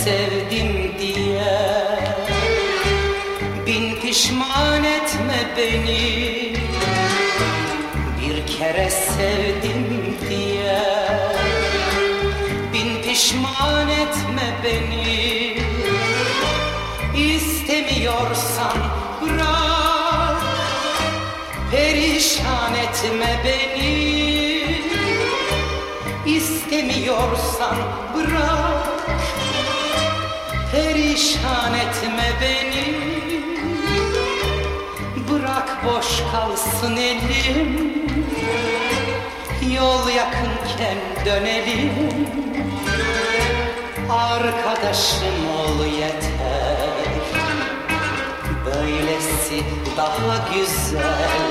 sevdim diye bin pişman etme beni. Bir kere sevdim diye bin pişman etme beni. İstemiyorsan bırak, perişan etme beni. İstemiyorsan bırak, perişan etme beni. Bırak boş kalsın elim, yol yakınken dönelim. Arkadaşım ol yeter, böylesi daha güzel.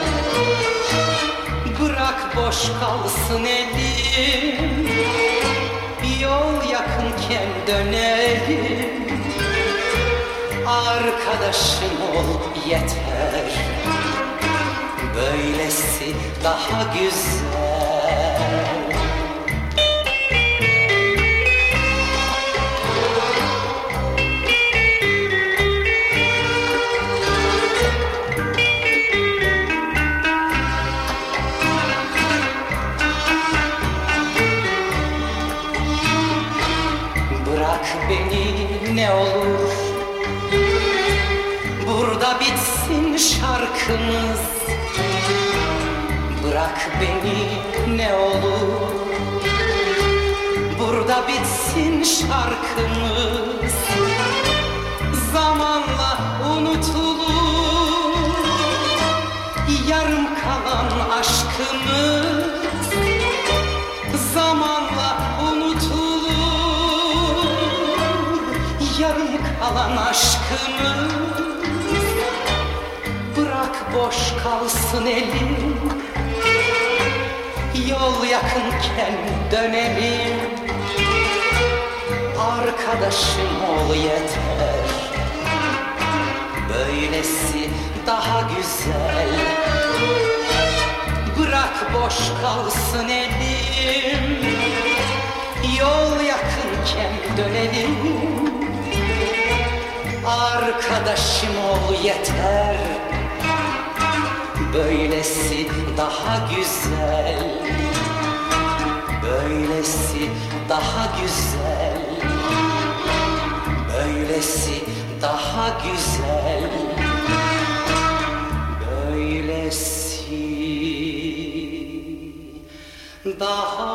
Bırak boş kalsın elim, yol yakınken dönelim. Arkadaşım ol yeter, böylesi daha güzel. Bırak beni ne olur, burada bitsin şarkımız. Bırak beni ne olur, burada bitsin şarkımız. Zamanla unutulur yarım kalan aşkımız. Zamanla unutulur yarım kalan aşkımız. Bırak boş kalsın elim, yol yakınken dönelim. Arkadaşım ol yeter, böylesi daha güzel. Bırak boş kalsın elim, yol yakınken dönelim. Arkadaşım ol yeter, böylesi daha güzel. Böylesi daha güzel. Böylesi daha güzel. Böylesi daha